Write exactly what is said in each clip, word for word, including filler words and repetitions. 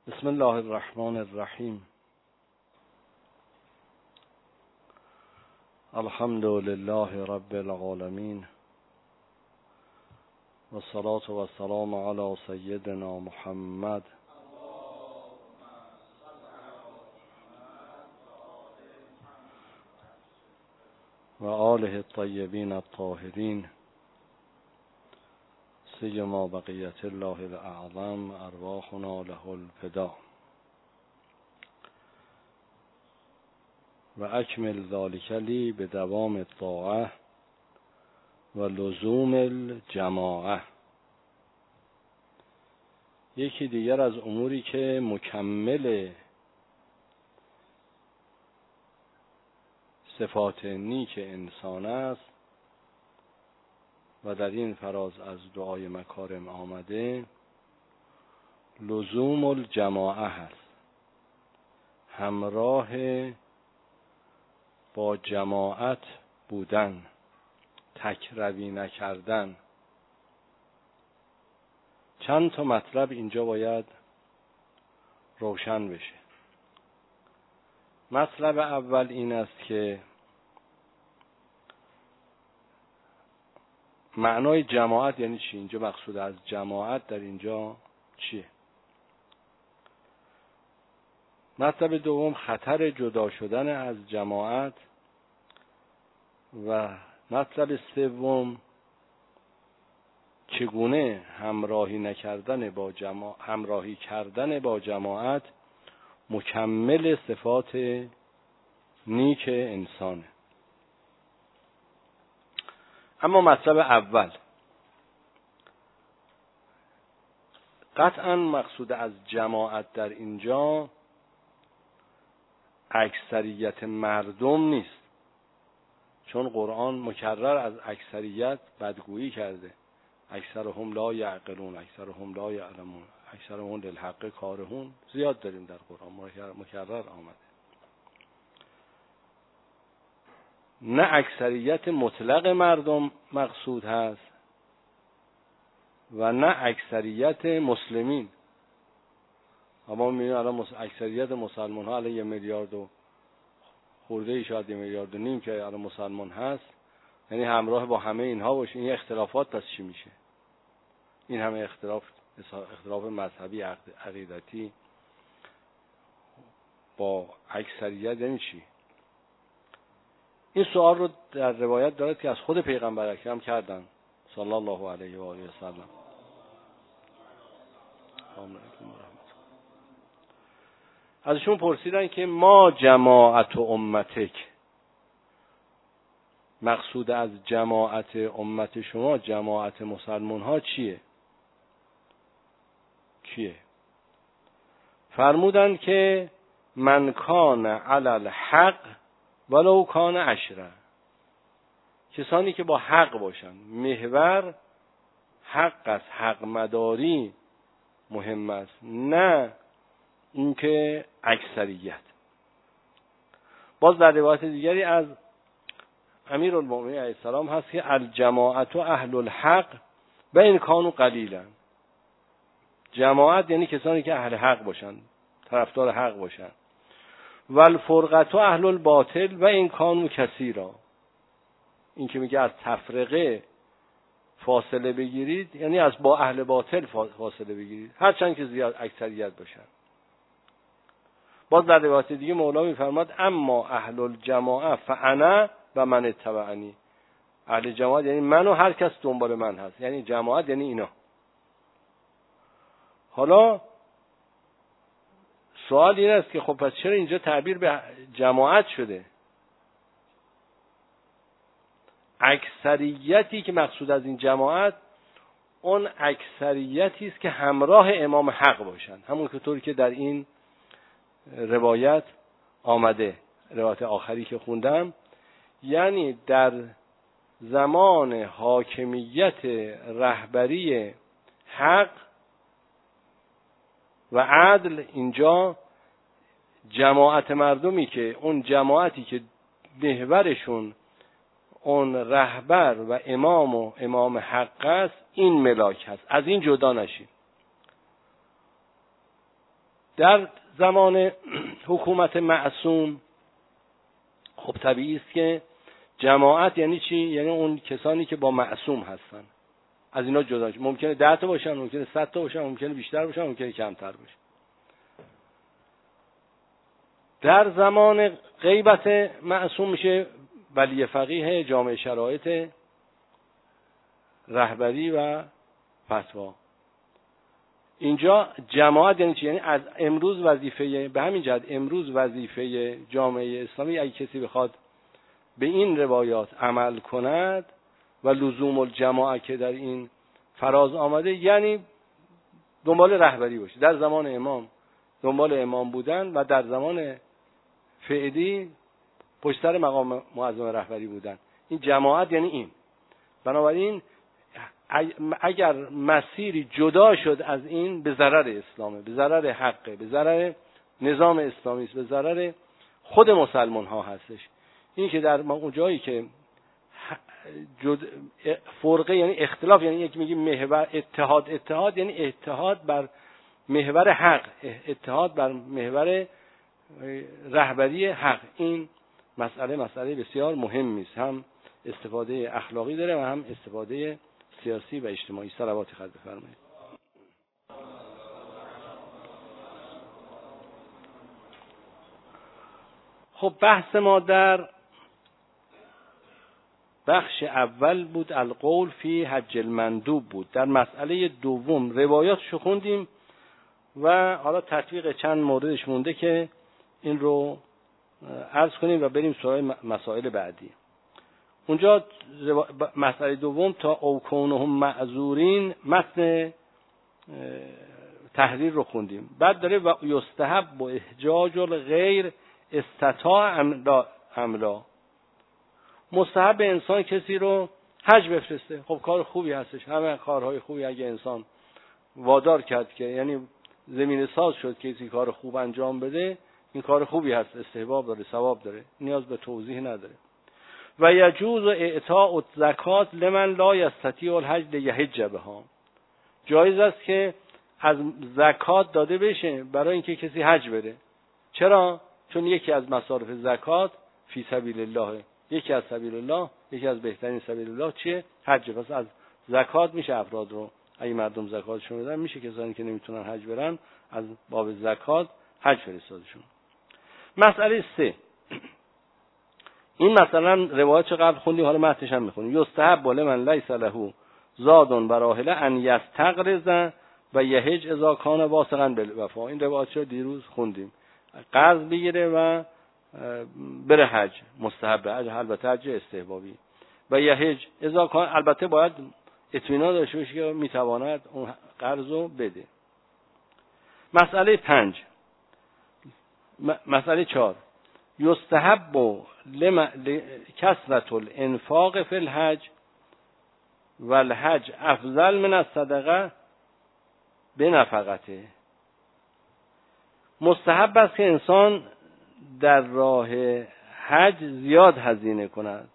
بسم الله الرحمن الرحیم. الحمد لله رب العالمین و الصلاة و السلام علی سیدنا محمد و آله الطیبین الطاهرین سیما بقیت الله الاعظم ارواحنا له الفدا و اکمل ذلک لی به دوام الطاعه و لزوم الجماعه. یکی دیگر از اموری که مکمل صفات نیک انسان است و در این فراز از دعای مکارم آمده، لزوم الجماعه هست، همراه با جماعت بودن، تک روی نکردن. چند تا مطلب اینجا باید روشن بشه. مطلب اول این است که معنای جماعت یعنی چی؟ اینجا مقصود از جماعت در اینجا چیه؟ مطلب دوم خطر جدا شدن از جماعت و مطلب سوم چگونه همراهی نکردن با جماعت همراهی کردن با جماعت مکمل صفات نیک انسانه. اما مطلب اول، قطعا مقصود از جماعت در اینجا اکثریت مردم نیست، چون قرآن مکرر از اکثریت بدگویی کرده. اکثرهم لا یعقلون، اکثرهم لا یعلمون، اکثرهم للحق کارهون. زیاد داریم در قرآن مکرر آمده. نه اکثریت مطلق مردم مقصود هست و نه اکثریت مسلمین. اما می‌بینید الان اکثریت مسلمان ها الان یه میلیارد و خورده ای، شاید یه میلیارد و نیم که الان مسلمان هست، یعنی همراه با همه اینها باشه. این اختلافات پس چی میشه؟ این همه اختلاف، اختلاف مذهبی، عقیدتی با اکثریت یعنی چی؟ این سوال رو در روایت دارد که از خود پیغمبر اکرم کردن صلی الله علیه و آله و سلم. ازشون پرسیدن که ما جماعت و امتک، مقصود از جماعت امت شما، جماعت مسلمان ها چیه؟ کیه؟ فرمودن که من کان علی الحق ولو کان عشره، کسانی که با حق باشن. محور حق است، حق مداری مهم است، نه اینکه اکثریت. باز در روایت دیگری از امیرالمؤمنین علیه السلام هست که الجماعت و اهل الحق و این کانوا قلیلا. جماعت یعنی کسانی که اهل حق باشن، طرفدار حق باشن. و الفرقت و اهل الباطل و این کانوا کثیرا. این که میگه از تفرقه فاصله بگیرید یعنی از با اهل باطل فاصله بگیرید، هرچند که زیاد اکثریت باشن. باز در روایت دیگه مولا میفرماد اما اهل الجماعه فانا و من اتبعنی. اهل جماعت یعنی من و هر کس دنبال من هست، یعنی جماعت یعنی اینا. حالا سوال این است که خب پس چرا اینجا تعبیر به جماعت شده؟ اکثریتی که مقصود از این جماعت اون اکثریتی است که همراه امام حق باشن، همون که طوری که در این روایت آمده، روایت آخری که خوندم. یعنی در زمان حاکمیت رهبری حق و عدل، اینجا جماعت مردمی که اون جماعتی که محورشون اون رهبر و امام و امام حق است، این ملاک هست. از این جدا نشید. در زمان حکومت معصوم خب طبیعی است که جماعت یعنی چی؟ یعنی اون کسانی که با معصوم هستن، از اینا جدا شد. ممکنه ده تا باشن، ممکنه صد تا باشن، ممکنه بیشتر باشن، ممکنه کمتر باشن. در زمان غیبت معصوم میشه ولی فقیه جامع شرایط رهبری و فتوا. اینجا جماعت یعنی چی؟ یعنی از امروز وظیفه، به همین جهت امروز وظیفه جامعه اسلامی اگه کسی بخواد به این روایات عمل کند و لزوم الجماعه که در این فراز آمده، یعنی دنبال رهبری باشه. در زمان امام دنبال امام بودن و در زمان فعلی پشت سر مقام معظم رهبری بودن. این جماعت یعنی این. بنابراین اگر مسیری جدا شد از این به ضرر اسلامه، به ضرر حقه، به ضرر نظام اسلامی است، به ضرر خود مسلمان ها هستش. این که در اون جایی که جد فرقه یعنی اختلاف، یعنی یک میگیم محور اتحاد، اتحاد یعنی اتحاد بر محور حق، اتحاد بر محور رهبری حق. این مسئله مسئله بسیار مهمی است، هم استفاده اخلاقی داره و هم استفاده سیاسی و اجتماعی. صلوات خود بفرمایید. خب بحث ما در بخش اول بود، القول فی حج المندوب بود. در مسئله دوم روایاتشو خوندیم و حالا تطبیق چند موردش مونده که این رو عرض کنیم و بریم سراغ مسائل بعدی. اونجا مسئله دوم تا او کونهم معذورین متن تحریر رو خوندیم. بعد داره و یستحب و احجاج الغیر استطاع املا. مستحب انسان کسی رو حج بفرسته. خب کار خوبی هستش، همه کارهای خوبی اگه انسان وادار کرد که یعنی زمین ساز شد که کسی کار خوب انجام بده، این کار خوبی هست، استحباب داره، ثواب داره، نیاز به توضیح نداره. و یجوز اعطاء الزکات لمن لا یستطیع الحج لیحج بها. جایز است که از زکات داده بشه برای اینکه کسی حج بره. چرا؟ چون یکی از مصارف زکات فی سبیل الله، یکی از سبیل الله، یکی از بهترین سبیل الله چیه؟ حج. پس از زکات میشه افراد رو، اگه مردم زکاتشون بدن، میشه کسانی که نمیتونن حج برن از باب زکات حج فرستادشون. مسئله سه، این مثلا روایت قبل خوندیم، حالا متنش هم میخونیم. یستحب لمن لیس له زاد و راحله ان یستقرض و یحج اذا کان واثقا بالوفا. این روایت رو دیروز خوندیم. قرض بگیره و بره حج، مستحب حج، البته حج استحبابی. و یحج اذا کان، البته باید اطمینان داشته باشه که میتواند اون قرض رو بده. مسئله پنج. مسئله چهار، یستحب لما کثرت الانفاق فی الحج و الحج افضل من الصدقه بنفقته. مستحب است که انسان در راه حج زیاد هزینه کند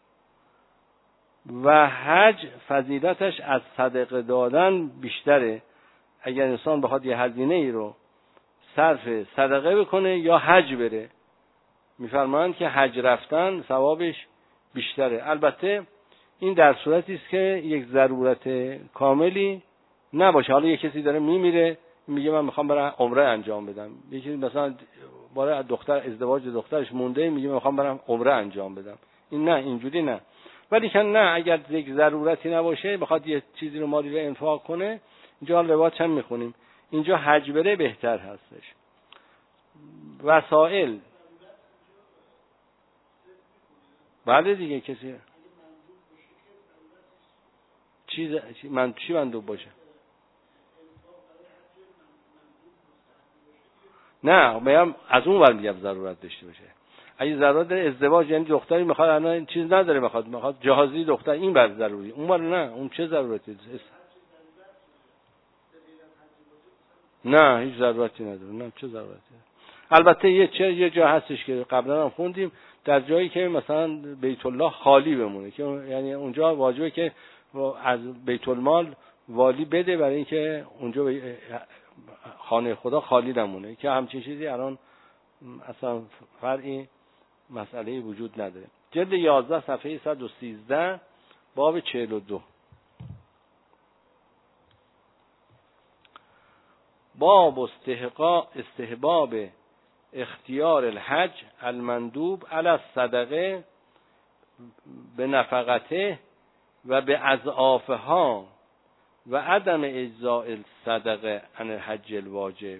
و حج فضیلتش از صدقه دادن بیشتره. اگر انسان بخواد یه هزینه ای رو صرف صدقه بکنه یا حج بره، میفرمایند که حج رفتن ثوابش بیشتره. البته این در صورتی است که یک ضرورت کاملی نباشه. حالا یک کسی داره میمیره، میگه من میخوام برم عمره انجام بدم. یکی مثلا برای دختر ازدواج دخترش مونده، میگه من میخوام برم عمره انجام بدم. این نه، اینجوری نه. ولی که نه، اگر یک ضرورتی نباشه، بخواد یه چیزی رو مالی رو انفاق کنه، اینجا روایت هم میخونیم، اینجا حج بره بهتر هستش. وسائل بله دیگه، کسی چیز من چی مندوب باشه؟ نه، میگم از اون ور میگم ضرورت داشته باشه. اگه ضرورت داره ازدواج، یعنی دختری میخواد الان چیز نداره، میخواد میخواد جهازی دختر، این بر ضروری، اون ور نه، اون چه ضرورتی؟ نه هیچ ضرورتی نداره. نه چه ضرورتی؟ البته یه چه یه جا هستش که قبلا هم خوندیم، در جایی که مثلا بیت الله خالی بمونه، که یعنی اونجا واجبه که از بیت المال والی بده برای اینکه اونجا خانه خدا خالی نمونه، که همچین چیزی الان اصلا فرعی مسئله وجود نداره. جلد یازده صفحه صد و سیزده باب چهل و دو. باب استحقاق استحباب اختیار الحج المندوب علی الصدقه به نفقته و به اضعافها و عدم اجزاء الصدقه عن الحج الواجب.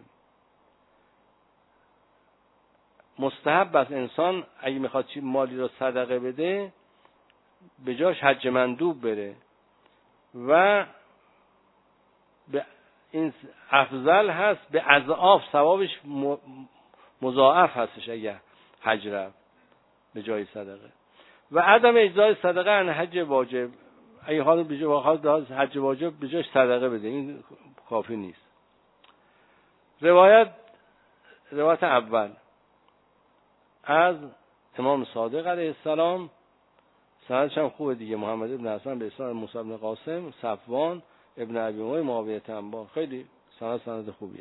مستحب است انسان اگه میخواد چی مالی رو صدقه بده به جاش حج مندوب بره و به این افضل هست، به اضعاف ثوابش مضاعف هستش اگه حج رفت به جای صدقه. و عدم اجزای صدقه عن حج واجب، اگه حال به جای حج واجب به جاش صدقه بده، این کافی نیست. روایت روایت اول از امام صادق علیه السلام، سندش هم خوبه دیگه، محمد ابن حسن به اسناد موسی بن قاسم، صفوان ابن ابی امیه معاویه انبار، خیلی سند سند خوبیه.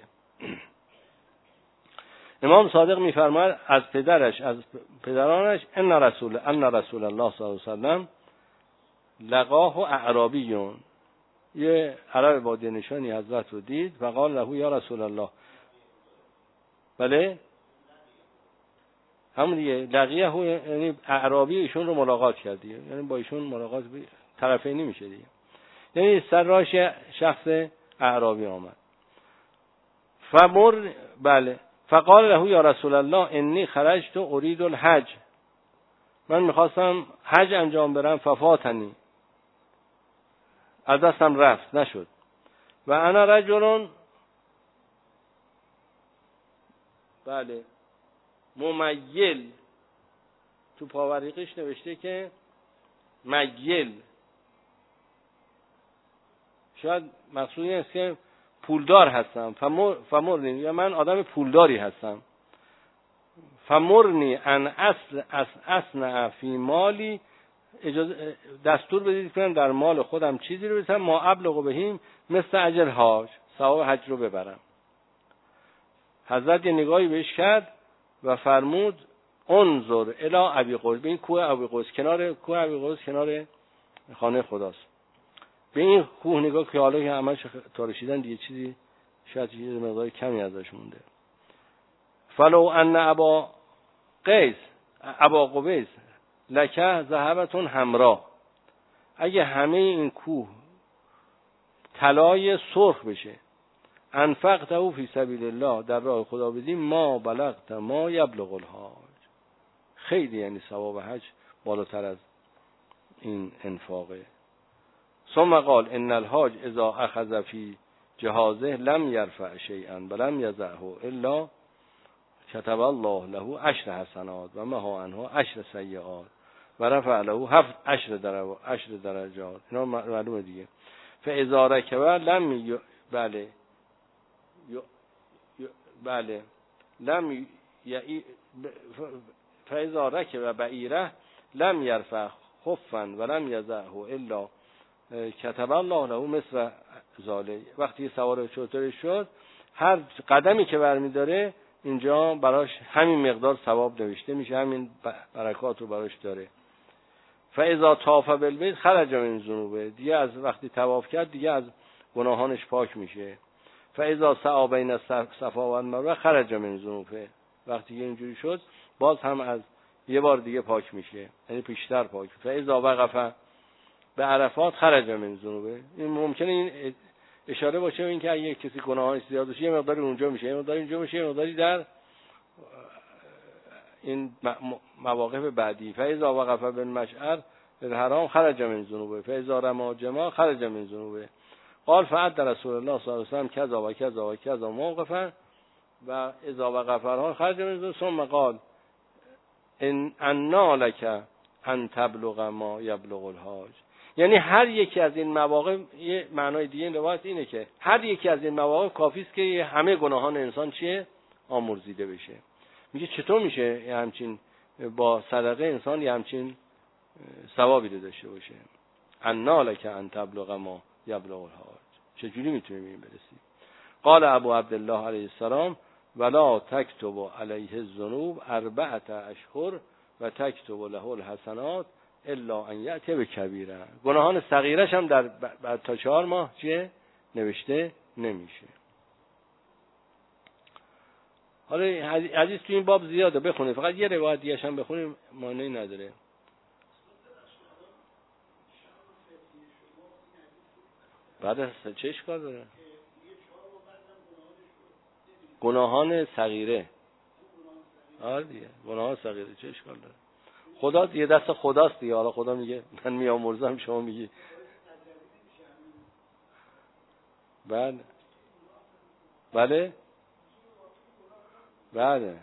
امام صادق میفرماید از پدرش از پدرانش ان رسول ان رسول الله صلی الله علیه و سلم لقاه اعرابیون، یه عرب بادیه نشانی حضرت رو دید و قال له یا رسول الله. بله همون دیگه لقیه، یعنی اعرابی ایشون رو ملاقات کردی، یعنی با ایشون ملاقات طرفینی میشه دیگه، یعنی سراش شخص اعرابی آمد. فمر بله فقال له یا رسول الله انی خرجت اريد الحج، من میخواستم حج انجام برم، ففاتنی، از دستم رفت نشد. و انا رجل بله ممیل، تو پاوریقش نوشته که میل، شاید مقصود این است که پولدار هستم. فمر فمرنی، یا من آدم پولداری هستم. فمرنی ان اصل اس اسنع فی مالی، اجازه دستور بدید کنم در مال خودم چیزی رو بزنم ما ابلغ بهیم مثل اجر حاج، ثواب حج رو ببرم. حضرت یه نگاهی بهش کرد و فرمود انظر الی ابی قوس، به این کوه ابی قوس، کنار کوه ابی قوس کنار خانه خداست، به این کوه نگاه که حالا که همش تارشیدن دیگه چیزی شاید یه مقدار کمی ازش مونده. فلو ان ابا قیس ابا قبیس لکه ذهبتون همراه، اگه همه این کوه طلای سرخ بشه، انفقته فی سبیل الله، در راه خدا بدیم، ما بلغت ما یبلغ الحاج، خیلی یعنی ثواب حج بالاتر از این انفاقه. ثم قال ان الحاج اذا اخذ فی جهازه لم یرفع شیئا ولم یضعه الا كتب الله له عشر حسنات و محا عنه عشر سیئات و رفع له هفت عشر درجات عشر درجات. اینا معلومه دیگه. فاذا ركب لم ي... بله ي... ي... بله لم ي... فاذا ركب بعیره لم یرفع خفا ولم یضعه الا كتب الله له مثل ذلك. وقتی سوار شتر شد، هر قدمی که برمی‌داره اینجا براش همین مقدار ثواب نوشته میشه، همین برکات رو براش داره. فاذا طاف بالبیت خرج من ذنوبه، دیگه از وقتی طواف کرد دیگه از گناهانش پاک میشه. فاذا سعی بین الصفا و المروه خرج من ذنوبه، وقتی اینجوری شد باز هم از یه بار دیگه پاک میشه، یعنی پیشتر پاک. فاذا وقف به عرفات خرج من ذنوبه، این ممکنه این اشاره باشه این که اگه کسی گناهانش زیاد باشه یه مقداری اونجا میشه، یه مقداری اینجا میشه، یه مقداری در این مواقف بعدی. فاذا وقف بالمشعر الحرام خرج من ذنوبه فاذا رمى جماع خرج من ذنوبه. قال فعد رسول الله صلی الله علیه و سلم کذا و کذا و کذا موقفا و اذا وقف الحرام خرج من ذنوبه. ثم قال ان انا لك ان تبلغ ما یبلغ الحاج، یعنی هر یکی از این مواقع، یه معنای دیگه این روایت اینه که هر یکی از این مواقع کافی است که همه گناهان انسان چیه آمرزیده بشه. میگه چطور میشه یه همچین با صدقه انسان یه همچین ثوابی رو داشته باشه؟ انا لک ان تبلغ ما یبلغ الحاج، چجوری میتونیم این برسیم؟ قال ابو عبدالله علیه السلام ولا تکتب علیه الذنوب اربعه اشهر و تکتب له الحسنات الا ان یأتی بکبیره. گناهان صغیرش هم در بعد تا چهار ماه چیه نوشته نمیشه. حالا حدیث تو این باب زیاده بخونید، فقط یه روایت دیگه هم بخونید معنی نداره. بعد از چه اشکال داره؟ گناهان صغیره. آره دیگه گناهان صغیره چه اشکال داره؟ خدا دیگه دست خداست دیگه. حالا خدا میگه من میامرزم شما میگی بله بله بله.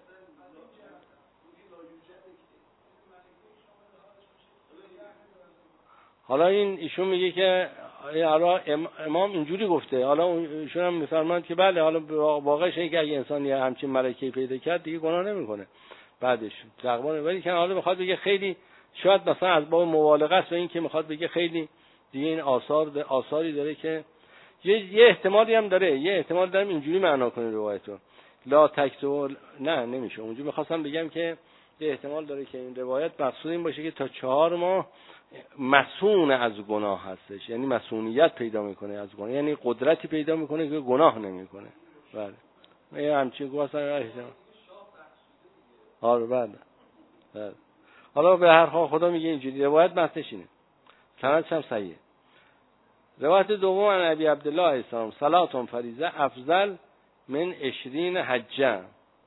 حالا این ایشون میگه که حالا امام اینجوری گفته، حالا ایشون هم میفرماند که بله حالا واقعش اینه که اگه انسان یه همچین ملکه‌ای پیدا کرد دیگه گناه نمیکنه بعدش تقوا. ولی که حالا میخواد بگه خیلی شاید مثلا از باب مبالغه است و این که میخواد بگه خیلی دیگه این آثار آثاری داره که یه, یه احتمالی هم داره، یه احتمال دارم اینجوری معنا کنه روایتو لا تکتب. نه نمیشه اونجوری. میخواستم بگم که یه احتمال داره که این روایت مقصود این باشه که تا چهار ماه مسئول از گناه هستش، یعنی مسئولیت پیدا میکنه از گناه، یعنی قدرتی پیدا میکنه که گناه نمیکنه. بله یه همچین گفتن احتمال. آره بله بله. حالا به هر حال خدا میگه اینجوری روایت متنش اینه، سندش هم صحیحه. روایت دوم عن ابی عبدالله علیه السلام صلات فریضه افضل من عشرین حجه.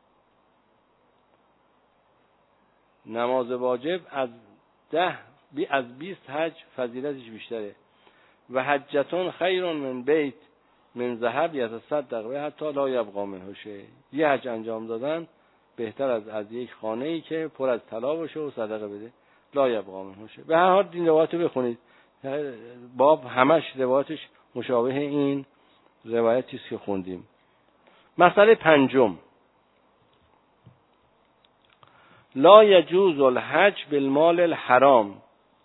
نماز واجب از ده بی از بیست حج فضیلتش بیشتره. و حجتون خیر من بیت من ذهب یتصدق و حتی لا یبقى منه شیء. یه حج انجام دادن بهتر از از یک خانه‌ای که پر از طلا باشه و صدقه بده لا یبقى منه شیء. به هر حال این روایتو بخونید، باب همش روایتش مشابه این روایتی است که خوندیم. مسئله پنجم لا یجوز الحج بالمال الحرام.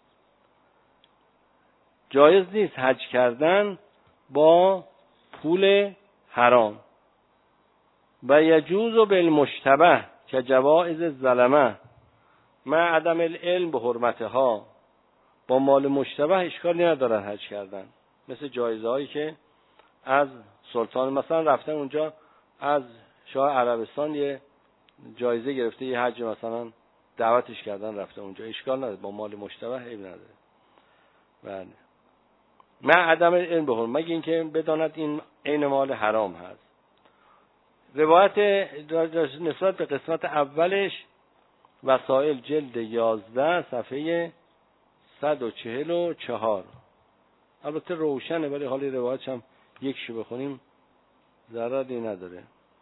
جایز نیست حج کردن با پول حرام. و یجوز بالمشتبه که جوائز الظلمه مع عدم العلم به حرمتها. با مال مشتبه اشکالی ندارن حج کردن، مثل جایزه هایی که از سلطان مثلا رفتن اونجا از شاه عربستان یه جایزه گرفته یه حج مثلا دعوتش کردن رفته اونجا، اشکال نداره، با مال مشتبه عیب نداره. بله من عدم علم بهون مگه اینکه بداند این عین مال حرام هست. روایت نسبت به قسمت اولش وسائل جلد یازده صفحه صد و چهل و چهار. البته روشنه ولی حالی روایتش هم یکشو بخونیم ضرری نداره.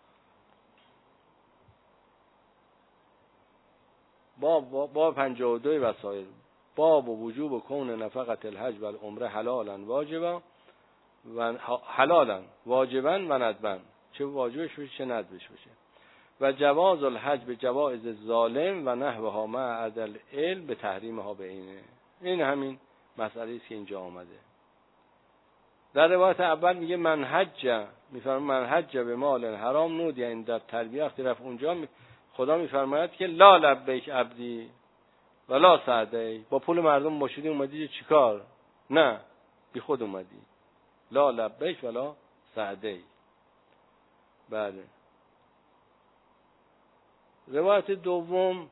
باب باب پنجاه و دو وسائل باب و وجوب کون نفقت الحج و العمره حلالا واجبا و حلالا واجبا و ندبا، چه واجبش باشه چه ندبش باشه. و جواز الحج به جوائز ظالم و نحوها مع عدل علم به تحریمها به اینه. این همین مسئله است که اینجا آمده. در روایت اول میگه من حج، میفرماید من حج به مال حرام نود، یعنی در تلبیه وقتی رفت اونجا خدا میفرماید که لا لبیک عبدی ولا سعدی. با پول مردم مشهودی اومدی چیکار؟ نه بی خود اومدی. لا لبیک ولا سعدی. بله. روایت دوم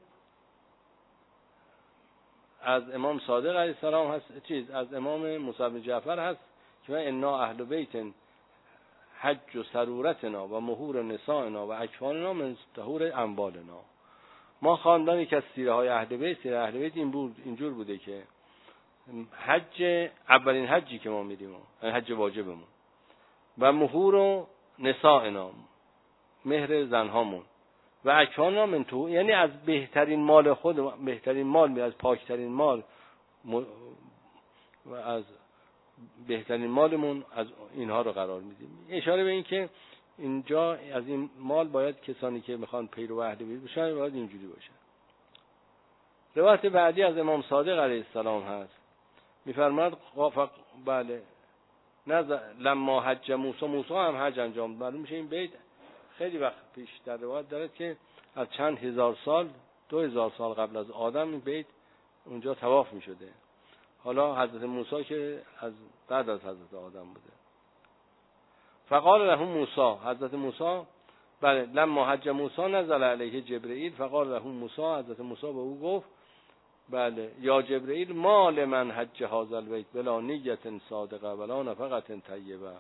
از امام صادق علیه السلام هست، چیز از امام موسی بن جعفر هست که انا اهل بیت حج و سرورتنا و مهور نسائنا و اکفاننا من طهور اموالنا. ما خواندن که از سیره های اهل بیت، سیره اهل بیت این بود، اینجور بوده که حج اولین حجی که ما میریم حج واجبمون و مهور و نسائنا مهر زنهامون و اکفاننا من طهور، یعنی از بهترین مال خود، بهترین مال می از پاکترین مال و از بهترین مالمون از اینها رو قرار میدیم. اشاره به این که اینجا از این مال باید کسانی که میخوان پیرو اهل بیت باشن باید اینجوری باشن. روایت بعدی از امام صادق علیه السلام هست، میفرماد بله نظر لما حج موسی، موسی هم حج انجام. معلوم میشه این بیت خیلی وقت پیش در روایت داره که از چند هزار سال، دو هزار سال قبل از آدم این بیت اونجا طواف میشده. حالا حضرت موسی که از بعد از حضرت آدم بوده. فقال لهم موسی، حضرت موسی بله لما حج موسی نزل علیه جبرئیل فقال لهم موسی، حضرت موسی به او گفت بله یا جبرئیل ما لمن حج هذا البیت بلا نیت صادقه ولا نفقه طیبه.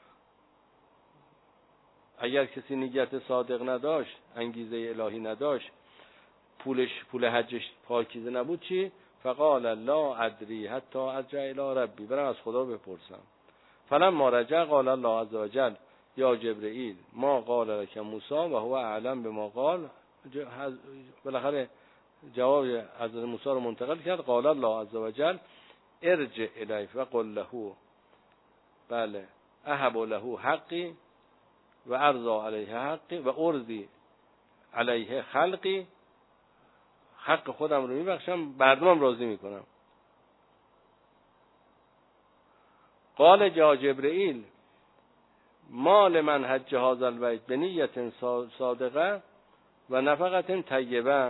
اگر کسی نیت صادق نداشت، انگیزه الهی نداشت، پولش پول حجش پاکیزه نبود چی؟ فقال لا ادری حتی ارجع الی ربی، برم از خدا بپرسم. فلما رجع قال الله عز وجل یا جبرئیل ما قال لك موسی و هو اعلم بما قال. بالاخره جواب حضرت موسی رو منتقل کرد. قال الله عز وجل ارجع الیه و قل له بله اهب له حقی و ارضا علیه حقی و ارضی علیه خلقی، حق خودم رو میبخشم، مردمم راضی میکنم. قال جا جبرئیل ما لمن حج هذا البیت بنیت صادقه و نفقه طیبه.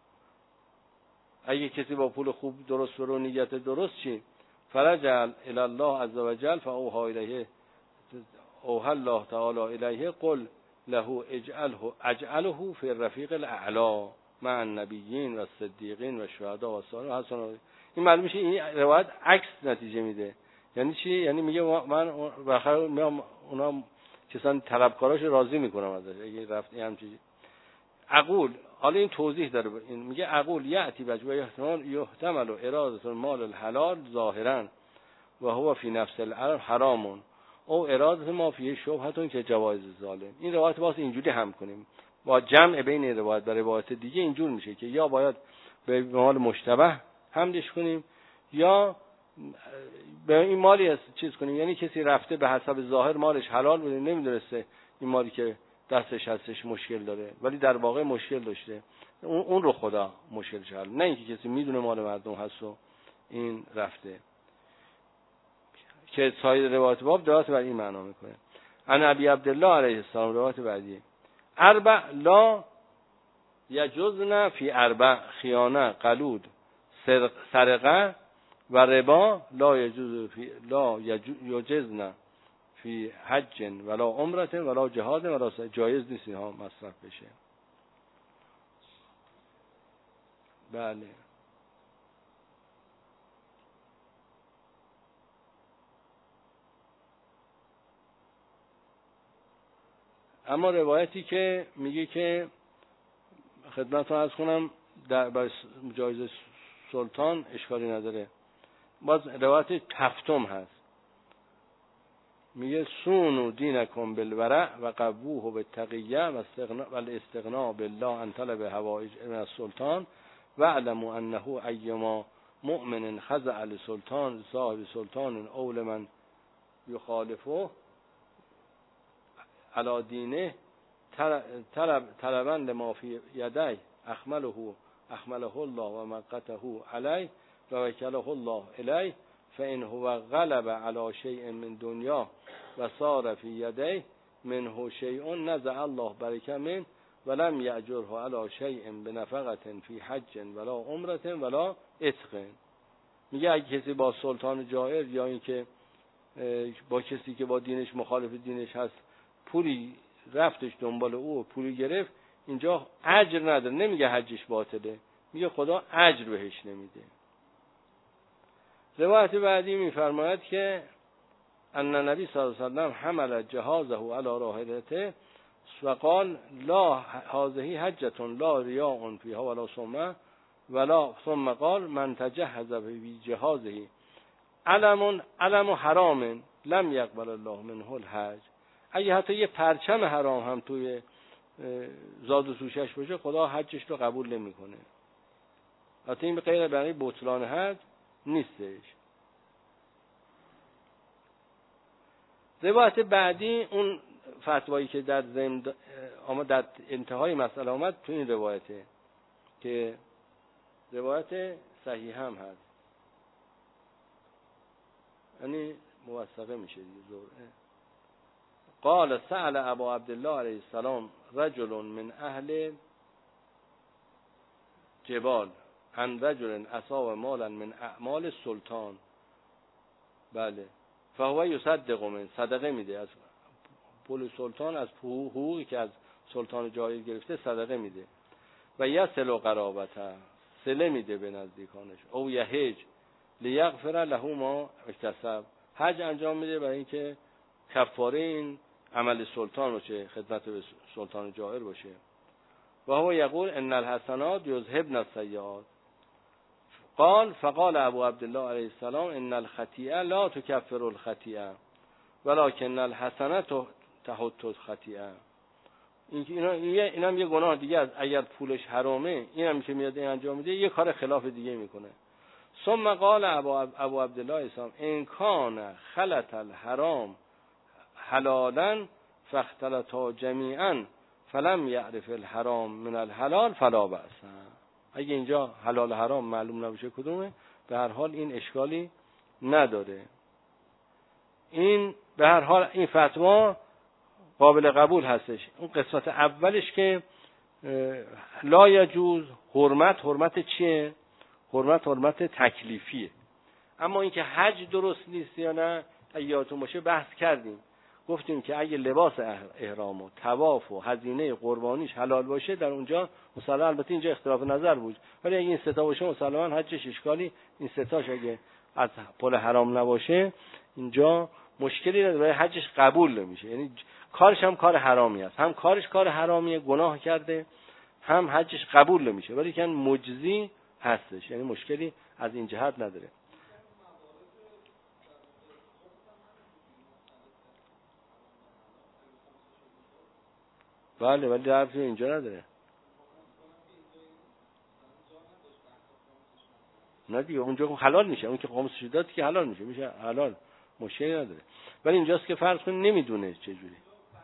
اگه کسی با پول خوب درست و نیت درست چی؟ فرجع الی الله عز وجل فاوحى الیه اوحى الله تعالی الیه قل له اجعله اجعله فی الرفیق الاعلی مع النبیین و الصدیقین و الشهداء و الصالحین حسن. این معلوم میشه این روایت عکس نتیجه میده. یعنی چی؟ یعنی میگه من بخیر میام اونا کسان طلبکاراش راضی میکنم ازش اگه رفت این همچین اقول. حالا این توضیح داره، این میگه اقول یاتی بجوا احتمال یحتمل و اراده المال الحلال ظاهرا و هو فی نفس الامر حرام او اراده ما فی شبهه که جواز ظالم. این روایت واسه اینجوری هم کنیم با جمع بین روایت و روایت دیگه اینجور میشه که یا باید به مال مشتبه حملش کنیم یا به این مالی چیز کنیم. یعنی کسی رفته به حسب ظاهر مالش حلال بوده، نمیدونسته این مالی که دستش هستش مشکل داره ولی در واقع مشکل داشته، اون اون رو خدا مشکلش حل، نه اینکه کسی میدونه مال مردم هست و این رفته. که سایر روایت باب دلالت بر این معنا میکنه. ان ابی عبدالله علیه السلام روایت بعدی اربع لا یجوزن فی اربع خیانه قلود سرقه و ربا لا یجوز فی لا یجوزن فی حج ولا عمره ولا جهاد ولا جایز نیست ها مصرف بشه. بله اما روایتی که میگه که خدمتتون عرض کنم در جایز سلطان اشکالی نداره، باز روایت هفتم هست میگه سونو دینکم بالورع و قبوه بالتقیه و الاستغنا بالله عن طلب حوائج من السلطان و اعلموا انه ایما مؤمن خضع لسلطان صاحب سلطان او لمن یخالفه علی دینه طلب طلبا لما فی یدیه اخمله اخمله الله و مقته علیه و وکله الله الیه فإن هو غلب على شيء من دنیا و صار فی یدیه منه شیء نزع الله برکه من ولم یأجره على شیء بنفقه فی حج ولا عمره ولا عتق. میگه اگه کسی با سلطان جائر یا اینکه با کسی که با دینش مخالف دینش هست پولی رفتش دنبال او پولی گرفت، اینجا اجر نداره، نمیگه حجش باطله، میگه خدا اجر بهش نمیده. روایت بعدی میفرماید که ان نبی صلی الله علیه و سلم حمل جهازه علی راحلته و قال لا هذه حجه لا ریاء فیها ولا سمعه ولا ثم قال من تجهز به جهازه علم علم حرام لم یقبل الله منه الحج. اگه حتی یه پرچم حرام هم توی زاد و سوشش باشه خدا حجش رو قبول نمیکنه. حتی این غیر برای بطلان حج نیستش. روایت بعدی اون فتوایی که در ضمن اما در انتهای مسئله آمد تو این روایته که روایت صحیح هم هست، یعنی موثقه میشه دیگه زرعه. قال سأل ابو عبدالله علیه السلام رجل من اهل جبال عن رجل اصاب مالا من اعمال السلطان. بله فهو یصدق من، صدقه میده از پول سلطان، از حقوقی که از سلطان جایر گرفته صدقه میده. و یصل قرابته، صله میده به نزدیکانش. او یحج لیغفر له ما اکتسب، حج انجام میده برای اینکه کفاره این عمل سلطان باشه، خدمت به سلطان جائر باشه. و هو یقول ان الحسنات یذهبن السیئات. قال فقال ابو عبدالله علیه السلام ان الخطیئه لا تکفر الخطیئه ولکن الحسنه تحط الخطیئه. این که اینا اینا هم یه گناه دیگه است. اگر پولش حرامه، اینم که میاد انجام میده یه کار خلاف دیگه میکنه. ثم قال ابو ابو عبدالله اسلام ان کان خلط الحرام حلالا فاختلطا جمیعا فلم یعرف الحرام من الحلال فلا بأس. اگه اینجا حلال حرام معلوم نباشه کدومه، به هر حال این اشکالی نداره. این به هر حال این فتوا قابل قبول هستش. اون قسمت اولش که لا یجوز، حرمت حرمت چیه؟ حرمت حرمت تکلیفیه. اما اینکه حج درست نیست یا نه، اگه یادتون باشه بحث کردیم، گفتیم که اگه لباس احرام و طواف و هزینه قربانیش حلال باشه در اونجا مسلما، البته اینجا اختلاف نظر بود، ولی اگه این سه تا باشه مسلما حجش اشکالی، این سه تاش اگه از پول حرام نباشه اینجا مشکلی نداره، حجش قبول نمیشه. یعنی کارش هم کار حرامی است، هم کارش کار حرامیه گناه کرده، هم حجش قبول نمیشه، ولی که مجزی هستش، یعنی مشکلی از این جهت نداره. بله ولی حرفی اینجا نداره. نه دیگه اونجا حلال میشه، اون که خمسش داد که حلال میشه، میشه حلال، مشکلی نداره. ولی اینجاست که فرض کن نمیدونه چه جوری.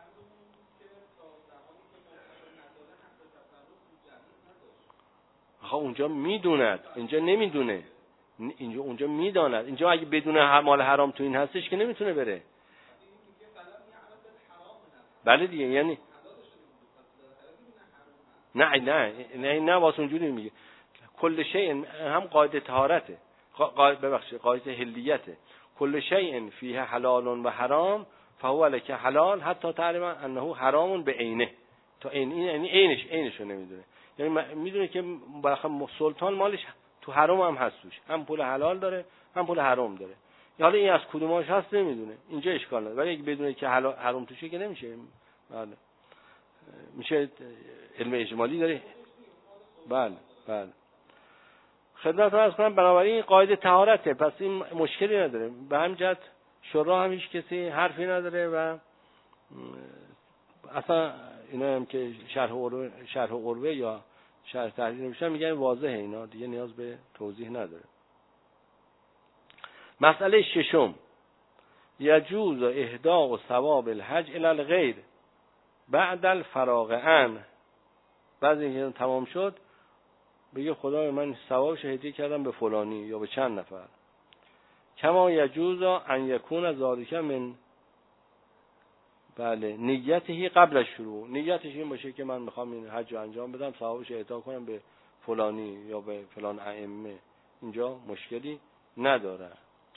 آخه اونجا میدوند، اینجا نمیدونه. اینجا اونجا میداند. اینجا اگه بدون مال حرام تو این هستش که نمیتونه بره. بله دیگه، یعنی نه نه نه نه واسه اونجوری میگه کل شیء، هم قاعده طهارته، قاعده ببخشید قاعده حلیته، کل شیء فیه حلال و حرام فهو لک حلال حتی تعلم انه حرام بعینه. تا این یعنی عینش عینشو نمیدونه، یعنی میدونه که بالاخره سلطان مالش تو حرام هم هست، توش هم پول حلال داره هم پول حرام داره. حالا این از کدوماش هست نمیدونه، اینجا اشکال نداره. ولی اگه بدونه که حلال حرام توشه که نمیشه. بله میشه علم اجمالی داره. بله بله خدمتتون عرض کنم، بنابراین این قاعده طهارته، پس این مشکلی نداره. به همین جهت شورا هم هیچ کسی حرفی نداره و اصلا اینا هم که شرح قربه شرح قربه یا شرح تحریر نمیشن میگن واضحه، اینا دیگه نیاز به توضیح نداره. مسئله ششم، یجوز اهداء ثواب الحج الی الغیر بعد الفراغ عنه. بعد اینکه تمام شد بگه خدای من ثوابش هدیه کردم به فلانی یا به چند نفر. کما یجوز ان یکون ذالک من بله نیته قبل شروع، نیتش این باشه که من میخوام این حج رو انجام بدم، ثوابش اهدا کنم به فلانی یا به فلان ائمه، اینجا مشکلی نداره.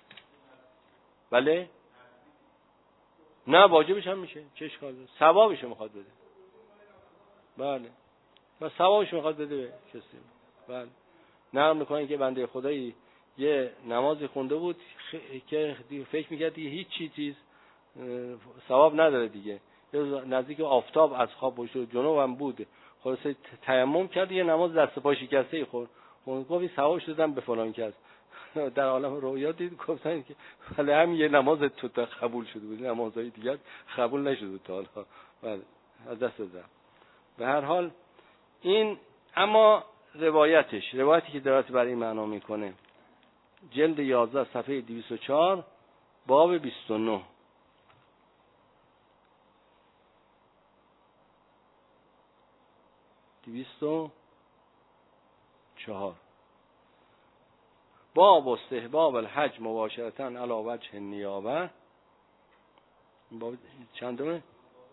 بله نه واجبش هم میشه، چه اشکال داره؟ ثوابش میخواد بده. بله و ثوابش میخواد بده به کسی. بله نقل میکنن که بنده خدایی یه نمازی خونده بود خ... که فکر میکرد دیگه هیچ چیز ثواب نداره دیگه، نزدیک آفتاب از خواب پشت جنوبم بود، خلاصه تیمم کرد یه نماز دست پا شکسته خورد، اون گفت ثوابش دادم به فلان کس. در عالم رویا دید گفتن که ولی هم یه نماز تو تا قبول شده بود، نمازهای دیگر قبول نشده بود تا حالا. بله از دست دادم. به هر حال این، اما روایتش، روایتی که دراتی برای این معنا میکنه، جلد یازده صفحه دویست و چهار باب بیست و نه. دویست و چهار باب استحباب الحج مباشرتا علی وجه النیابه. باب چندمه؟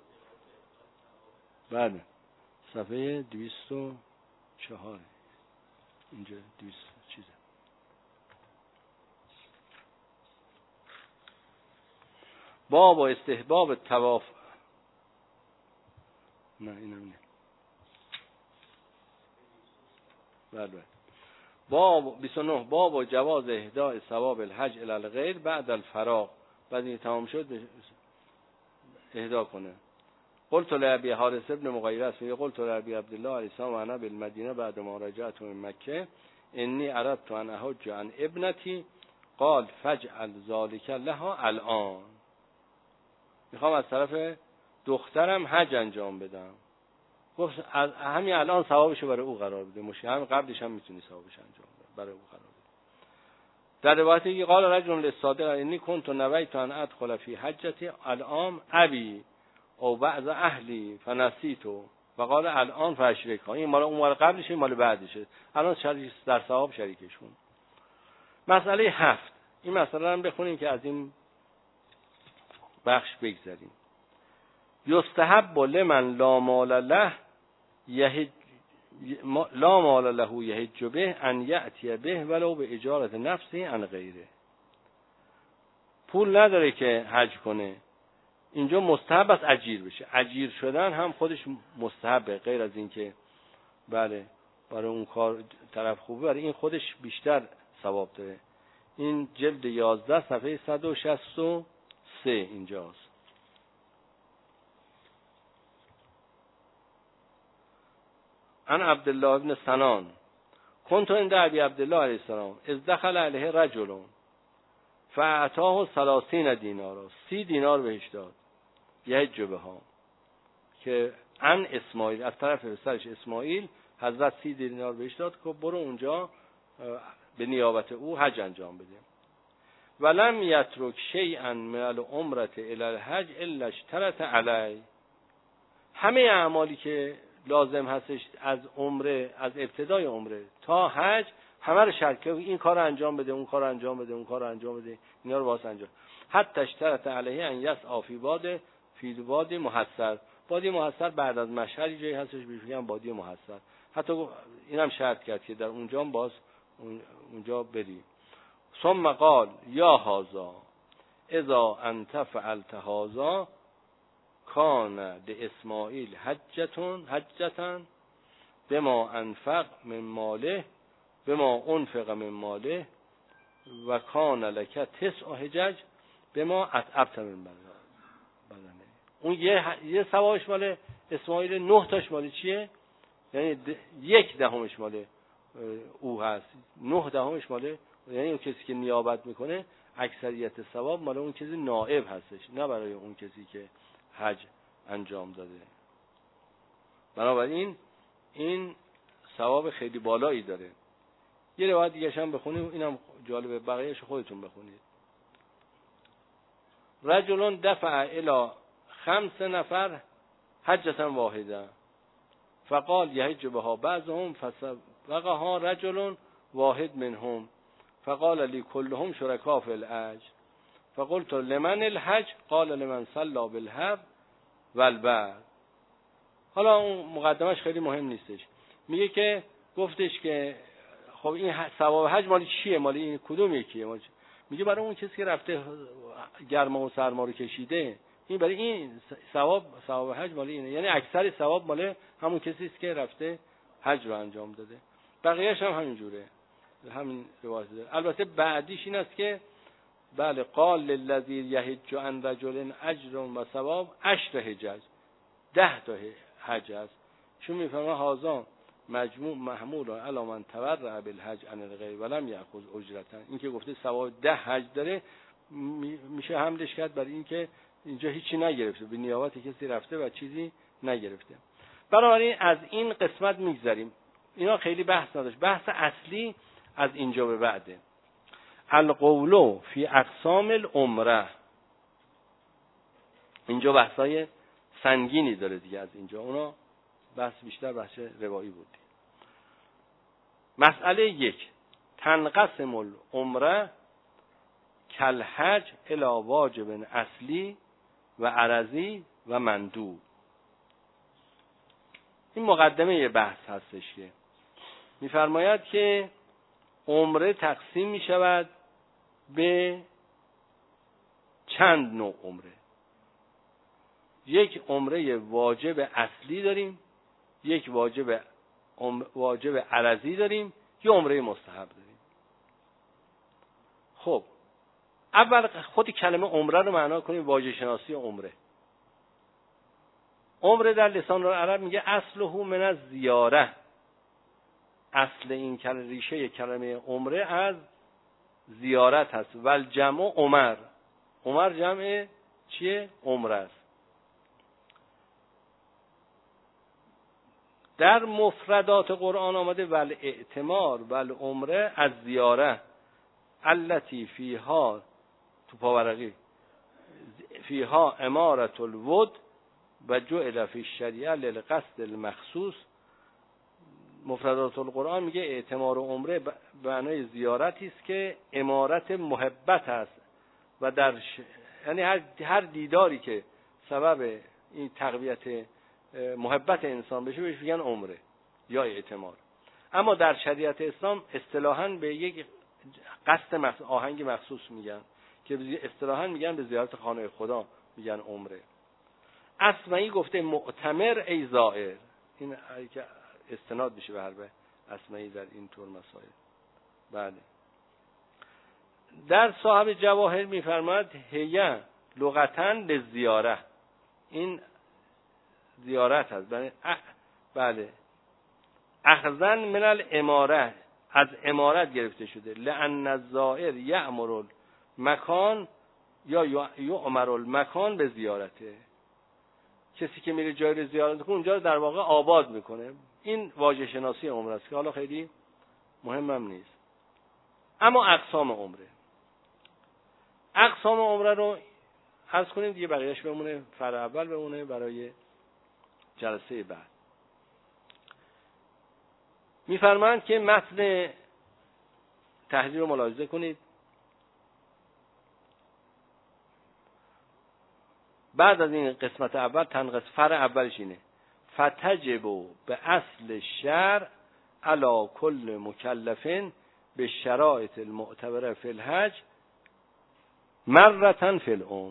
بله صفحه دویست و چهار اینجا دویست چیزه. باب استحباب طواف. نه اینم نه. بله بله. باب بیست و نه باب جواز اهداء ثواب الحج الی الغیر بعد الفراغ. بعد این تمام شد اهدا کنه. قلت لابی حارث ابن مغیرة فی قلت لابی عبدالله علیه السلام و انا بالمدینه بعد ما رجعت من مکه انی اردت ان احج عن ابنتی قال فجعل ذلك لها الان. میخوام از طرف دخترم حج انجام بدم. گفت همین الان ثوابشو برای او قرار بده. مشکل همین قبلش هم میتونی ثوابش انجام بده برای او قرار بده. در روایتی قال رجل للصادق انی كنت نویت ان ادخل فی حجتی الان ابی او بعض اهلی فنسیتو و قال الان فاشرک. این مال اون مال قبلشه مال بعدشه. الان شریک در ثواب شریکشون. مسئله هفت. این مسئله رو بخونیم که از این بخش بگذریم. یستحب لمن لا مال له یحج لا مال له یحج به ان یأتی به ولو به اجارت نفسی عن غیره. پول نداره که حج کنه، اینجا مستحب است اجیر بشه. اجیر شدن هم خودش مستحبه، غیر از این که بله برای اون کار طرف خوبه، برای این خودش بیشتر ثواب داره. این جلد یازده صفحه صد و شصت و سه اینجاست. عن عبدالله ابن سنان كنت عند ابي عبدالله علیه السلام اذ دخل علیه رجل فاعطاه ثلاثین دینارا، سی دینار بهش داد. یحج بها که عن اسماعیل، از طرف پسرش اسماعیل حضرت سی دینار بهش داد که برو اونجا به نیابت او حج انجام بده. ولم یترک شیئا من العمره الی الحج الا اشترط علی. همه اعمالی که لازم هستش از عمره، از ابتدای عمره تا حج، همه رو شرط کرد این کار انجام بده، اون کار انجام بده، اون کار انجام بده، اینا رو واسه انجام. حتی اشترط علیه ان یسعی فی باد فی باد محصر. بادی محصر بعد از مشهد جایی هستش بهش میگن بادی محصر. حتی اینم شرط کرد که در اونجا باز اونجا بری. ثم قال یا هذا اذا انت فعلت هذا کان لاسماعیل حجتون حجتن بما انفق من ماله بما انفق من ماله و کان لک تسع حجج بما اتعبت من بدنه. اون یه یه ثوابش مال اسماعیل، نه تاش مال چیه؟ یعنی یک دهمش مال او هست، نه دهمش مال، یعنی اون کسی که نیابت میکنه اکثریت ثواب مال اون کسی نائب هستش، نه برای اون کسی که حج انجام داده. بنابراین این ثواب خیلی بالایی داره. یه روایت دیگه هم بخونیم، اینم جالبه، بقیه‌اش خودتون بخونید. رجلون دفع الی خمس نفر حجة واحده فقال یحج بها بعضهم فسبقها رجل واحد منهم فقال لی كلهم شرکاء فی الاجر فقلت لمن الحج قال لمن صلى بالحب والبعد. حالا اون مقدمش خیلی مهم نیستش. میگه که گفتش که خب این ثواب حج مالی چیه؟ مالی این کدوم یکیه؟ مالی چیه؟ میگه برای اون کسی که رفته گرما و سرما رو کشیده، این برای این ثواب ثواب حج مالی اینه. یعنی اکثر ثواب مال همون کسی است که رفته حج رو انجام داده. بقیه‌اش هم همین جوره، همین روایت داره. البته بعدیش این است که بله قال للذی یحج عن رجل اجر و ثواب عشر حجج، ده تا حج است. چون میفهمه هازان مجموع محمول علی من تبرع بالحج عن الغیر ولم یاخذ اجرتا. این که گفته ثواب ده حج داره میشه حملش کرد برای این که اینجا هیچی نگرفته، به نیابت کسی رفته و چیزی نگرفته. بنابراین از این قسمت میگذریم، اینا خیلی بحث نداشت. بحث اصلی از اینجا به بعده. القول فی اقسام العمره. اینجا بحثای سنگینی داره دیگه. از اینجا اونا بحث بیشتر بحث روایی بود. مسئله یک، تنقسم العمره کالحج الی واجب اصلی و عرضی و مندوب. این مقدمه بحث هستش که می‌فرماید که عمره تقسیم می شود به چند نوع عمره. یک عمره واجب اصلی داریم، یک واجب واجب عرضی داریم، یک عمره مستحب داریم. خب اول خود کلمه عمره رو معنا کنیم. واژه شناسی عمره. عمره در لسان عرب میگه اصله من از زیاره. اصل این کلمه، ریشه کلمه عمره از زیارت هست. ول جمع عمر. عمر جمع چیه؟ عمره است. در مفردات قرآن آمده ول اعتمار ول عمره از زیاره التی فیها، تو پاورقی، فیها امارت الود و جعل فی الشریعه للقصد المخصوص. مفردات القرآن میگه اعتمار و عمره به معنای زیارتی است که امارت محبت است و در ش... یعنی هر هر دیداری که سبب این تقویت محبت انسان بشه بهش میگن عمره یا اعتمار. اما در شریعت اسلام اصطلاحاً به یک قصد مخصوص، آهنگ مخصوص میگن که اصطلاحاً میگن به زیارت خانه خدا میگن عمره. اسمعی گفته معتمر ای زائر. این که استناد بشه به حرف اسمعی در این طور مسائل. بله. در صاحب جواهر میفرماید هیه لغتن لزیاره. این زیارت هست. بله. بله. اخذن من الاماره، از امارت گرفته شده. لان الزائر یأمر المکان یا یؤمر المکان به زیارته. کسی که میره جای رو زیارت کنه اونجا رو در واقع آباد میکنه. این واژه شناسی عمره است که حالا خیلی مهمم نیست. اما اقسام عمره، اقسام عمره رو عرض کنیم دیگه، بقیه‌اش بمونه، فرع اول بمونه برای جلسه بعد. میفرمایند که متن تحریر رو ملاحظه کنید. بعد از این قسمت اول تنقص فرع اولش اینه: فتجب به اصل شرع علی کل مکلف به شرایط المعتبره فی الحج مرتن فی العمر.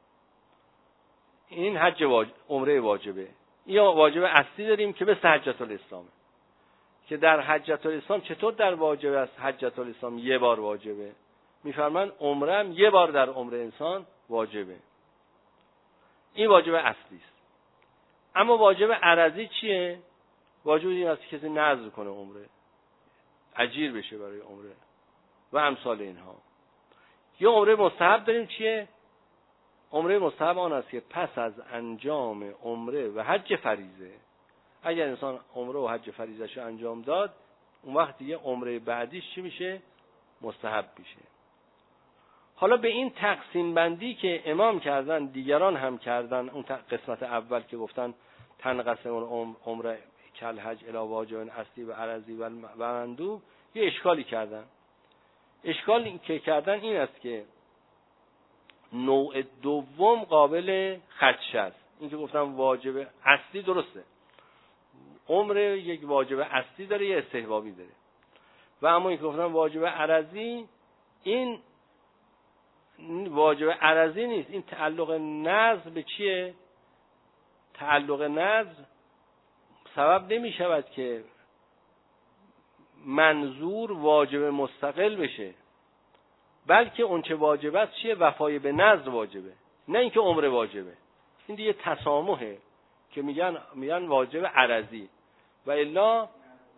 این حج واجب، عمره واجبه. یا واجب اصلی داریم که مثل حجۃ الاسلامه، که در حجۃ الاسلام چطور در واجب است حجۃ الاسلام یه بار واجبه، میفرمان عمره هم یه بار در عمر انسان واجبه. این واجب اصلی است. اما واجب عرضی چیه؟ واجب این است که کسی نذر کنه عمره، اجیر بشه برای عمره و امثال اینها. یا عمره مستحب داریم چیه؟ عمره مستحب آن است که پس از انجام عمره و حج فریضه، اگر انسان عمره و حج فریضه‌اش رو انجام داد، اون وقت دیگه عمره بعدیش چی میشه؟ مستحب میشه. حالا به این تقسیم بندی که امام کردن، دیگران هم کردن، اون قسمت اول که گفتن تنقسم عمره کل حج الی واجب اصلی و عرضی و مندوب، یه اشکالی کردن. اشکالی که کردن این است که نوع دوم قابل خدشه است. این که گفتم واجب اصلی درسته، عمره یک واجب اصلی داره، یه استحبابی داره. و اما این که گفتم واجب عرضی، این واجب عرضی نیست. این تعلق نظر به چیه؟ تعلق نظر سبب نمی شود که منظور واجب مستقل بشه، بلکه اون چه واجب است چیه؟ وفای به نظر واجبه، نه اینکه عمره واجبه. این دیگه تسامحه که میگن میگن واجب عرضی، و الا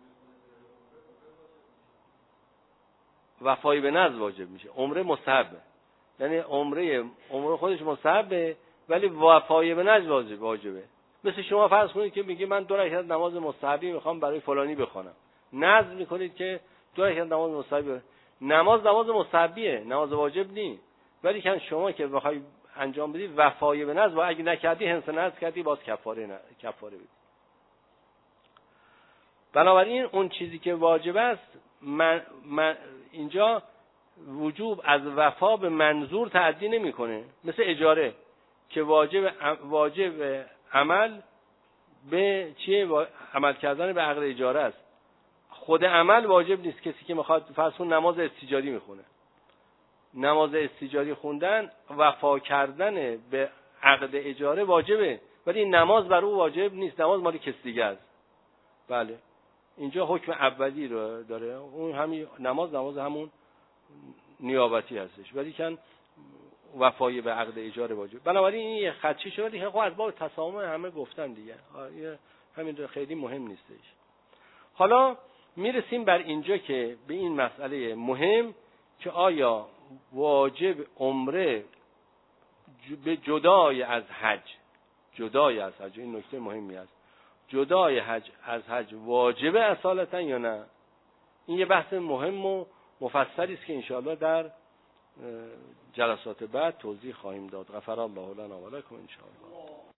وفای به نظر واجب میشه. عمره مستحبه، یعنی عمره عمره خودش مستحبه ولی وفای به نظر واجب واجبه. مثل شما فرض کنید که میگی من دو رکعت نماز مستحبی میخوام برای فلانی بخونم، نظر میکنید که دو رکعت نماز مستحبی. نماز نماز مستحبیه، نماز واجب نی، ولی که شما که بخوای انجام بدی وفای به نظر، و اگه نکردی هنس نظر کردی باز کفاره نه کفاره بدی. بنابراین اون چیزی که واجب است من, من اینجا وجوب از وفا به منظور تعدی نمیکنه، مثل اجاره که واجب واجب عمل به چیه؟ عمل کردن به عقد اجاره است. خود عمل واجب نیست. کسی که میخواد فرض کن نماز استیجاری میخونه، نماز استیجاری خوندن وفا کردن به عقد اجاره واجبه، ولی این نماز بر او واجب نیست، نماز مال کسی دیگه است. بله اینجا حکم اولی رو داره، اون همین نماز نماز همون نیابتی هستش، ولی کن وفای به عقد اجاره واجب. بنابراین این یه خدشه شده دیگه، خب از باب تسامح همه گفتن دیگه، همین خیلی مهم نیستش. حالا میرسیم بر اینجا که به این مسئله مهم که آیا واجب عمره به جدای از حج، جدای از حج، این نکته مهمی است، جدای حج از حج واجب اصالتا یا نه؟ این یه بحث مهم و مفصلی است که انشاءالله در جلسات بعد توضیح خواهیم داد. غفر الله لنا و لکم انشاءالله.